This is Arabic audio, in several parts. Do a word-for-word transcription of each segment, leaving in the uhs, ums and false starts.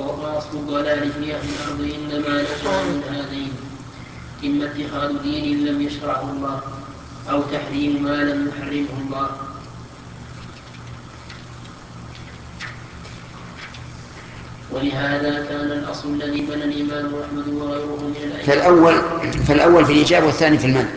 وأصل الضلال في أهل الأرض إنما نشأ من هذين: إما اتخاذ دين لم يشرعه الله، أو تحريم ما لم يحرمه الله. ولهذا كان الأصل الذي بنى الإمام أحمد وغيره من الأئمة. فالأول, فالأول في الإيجاب والثاني في المنع.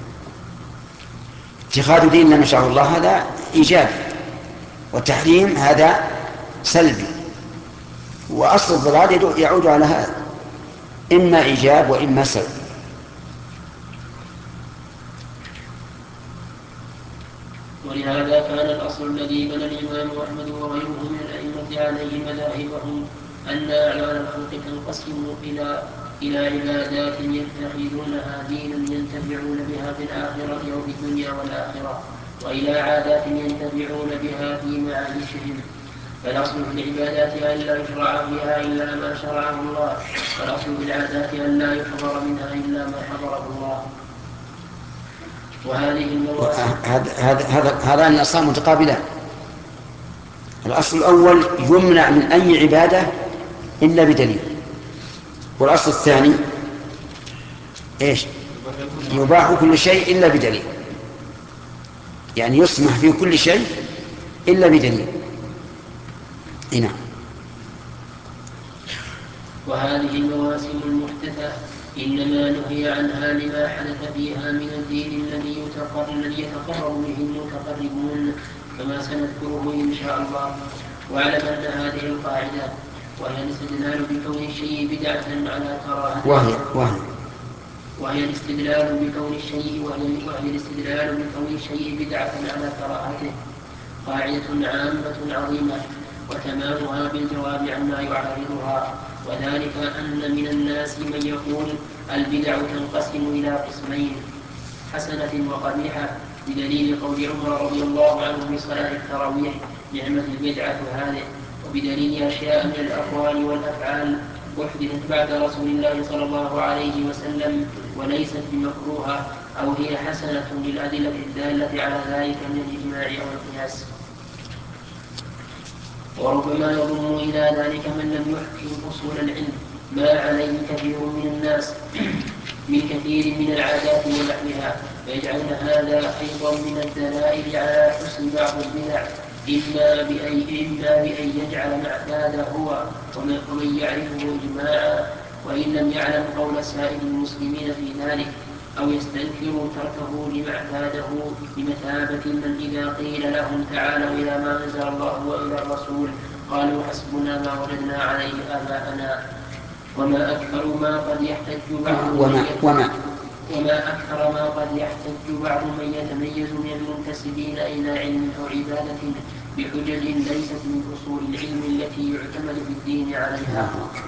اتخاذ دين لم يشرعه الله هذا إيجاب، والتحريم هذا سلبي، وأصل الضلال يعود على هذا، إما إيجاب وإما سلب. ولهذا كان الأصل الذي بنى الإمام أحمد وغيره من الأئمة عليه مذاهبهم أن أعمال الخلق تنقسم إلى إلى عبادات يتخذونها دينا ينتفعون بها في الآخرة أو في الدنيا والآخرة، وإلى عادات ينتفعون بها في معايشهم. فالأصل في العبادات أن لا يشرع بها إلا ما شرعه الله، والأصل في العادات أن لا يحضر منها إلا ما حضره الله. وهذه المواسم هذا هذان الأصلان متقابلان. الأصل الأول يمنع من أي عبادة إلا بدليل، والأصل الثاني إيش؟ يباح كل شيء إلا بدليل، يعني يسمح في كل شيء إلا بدليل. هنا وهذه المواسم المحدثة إنما نهي عنها لما حدث فيها من الدين الذي يتقرب به المتقربون، كما سنذكره إن شاء الله. واعلم أن هذه القاعدة وهي الاستدلال بكون الشيء بدعة على كراهته، وهي وهي وهي الاستدلال بكون الشيء وهي, وهي الاستدلال بكون الشيء بدعة على كراهته قاعدة عامة عظيمة، وتمامها بالجواب عما يعارضها. وذلك أن من الناس من يقول البدع تنقسم إلى قسمين: حسنة وقبيحة، بدليل قول عمر رضي الله عنه في صلاة التراويح: نعمة البدعة هذه. وبدليل أشياء من الأقوال والأفعال أحدثت بعد رسول الله صلى الله عليه وسلم وليست بمكروهة أو هي حسنة للأدلة الدالة على ذلك من الإجماع أو القياس. وربما يضم إلى ذلك من لم يحكم أصول العلم ما عليه كثير من الناس من كثير من العادات ونحوها، فيجعلن هذا أيضا من الدلائل على حسن بعض البدع، إما بأي إما بأن يجعل معتاده هو ومن يعرفه إجماعا، وإن لم يعلم قول سائر المسلمين في ذلك، أو يستنكر تركه لما اعتاده بمثابة من إذا قيل لهم تعالوا إلى ما أنزل الله وإلى الرسول قالوا حسبنا ما وجدنا عليه آباءنا. وما أكثر ما قد يحتج بعض وما, وما وما أكثر ما قد يحتج بعض من يتميز من المنتسبين إلى علم أو عبادة بحجج ليست من أصول العلم التي يعتمد في الدين عليها.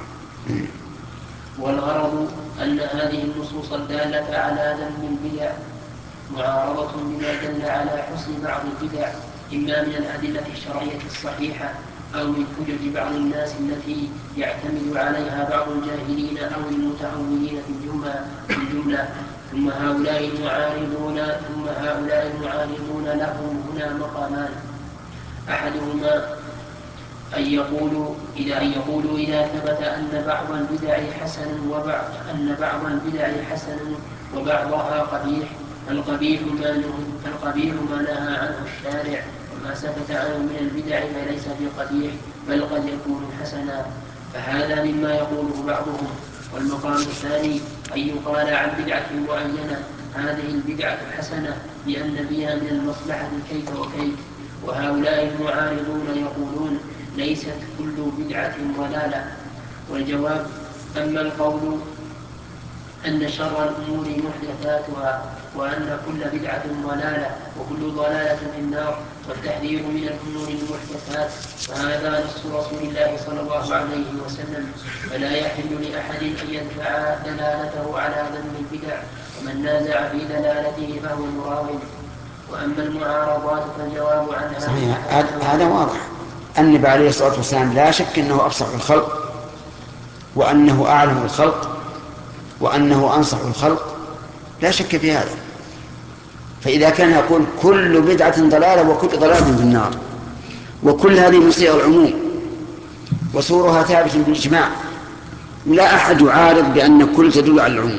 والغرض أن هذه النصوص الدالة على ذم البدع معارضة بما دل على حسن بعض البدع، إما من الأدلة الشرعية الصحيحة أو من حجج بعض الناس التي يعتمد عليها بعض الجاهلين أو المتأولين في الجملة. ثم هؤلاء المعارضون ثم هؤلاء المعارضون لهم هنا مقامان: أحدهما أن يقولوا إذا أن يقولوا إذا ثبت أن بعض البدع حسن وبعض أن بعض البدع حسن وبعضها قبيح، فالقبيح ما فالقبيح ما نهى عنه الشارع، وما سكت عنه من البدع فليس بقبيح بل قد يكون حسنا، فهذا مما يقوله بعضهم. والمقام الثاني أن يقال عن بدعة معينة هذه البدعة حسنة لأن فيها من المصلحة كيف وكيف، وهؤلاء المعارضون يقولون ليست كل بدعة ضلالة. والجواب: أما القول أن شر الأمور محدثاتها وأن كل بدعة ضلالة وكل ضلالة في النار والتحذير من الأمور المحدثات فهذا نص رسول الله صلى الله عليه وسلم، فلا يحل لأحد أن يدفع دلالته على ذم البدع، ومن نازع في دلالته فهو مراغب. وأما المعارضات فالجواب عنها صحيح. هذا واضح. النبي عليه الصلاة والسلام لا شك أنه أفصح الخلق، وأنه أعلم الخلق، وأنه أنصح الخلق، لا شك في هذا. فإذا كان يقول كل بدعة ضلالة وكل ضلالة في النار، وكل هذه من صيغ العموم، وصورها ثابت بالإجماع، لا أحد يعارض بأن كل تدل على العموم.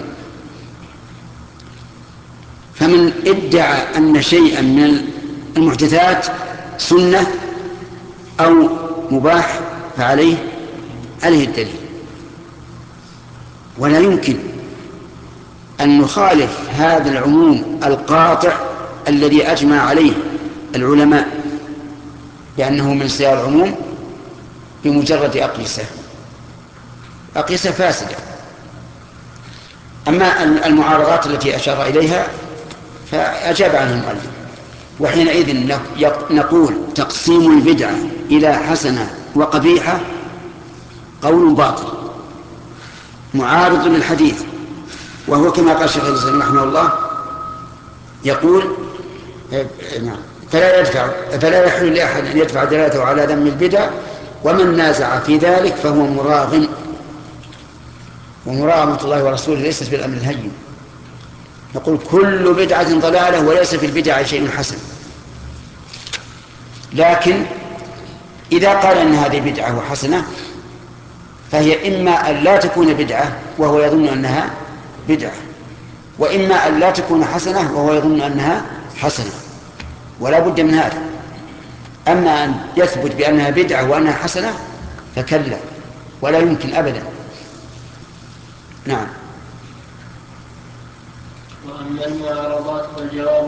فمن ادعى أن شيئا من المحدثات سنة أو مباح فعليه عليه الدليل، ولا يمكن أن نخالف هذا العموم القاطع الذي أجمع عليه العلماء بأنه من صيغ العموم بمجرد أقيسة أقيسة فاسدة. أما المعارضات التي أشار إليها فأجاب عنها المؤلف. وحينئذ نقول تقسيم البدعة إلى حسنة وقبيحة قول باطل معارض للحديث، وهو كما قال الشيخ الإسلام رحمه الله يقول فلا يدفع فلا يحل لأحد أن يدفع دلالته على ذم البدع، ومن نازع في ذلك فهو مراغم، ومراغمة الله ورسوله ليست بالأمر الهين. يقول كل بدعة ضلالة وليس في البدع شيء حسن. لكن إذا قال أن هذه بدعة وحسنة فهي إما أن لا تكون بدعة وهو يظن أنها بدعة، وإما أن لا تكون حسنة وهو يظن أنها حسنة، ولا بد من هذا. أما أن يثبت بأنها بدعة وأنها حسنة فكلا، ولا يمكن أبدا. نعم. وأما المعارضات فالجواب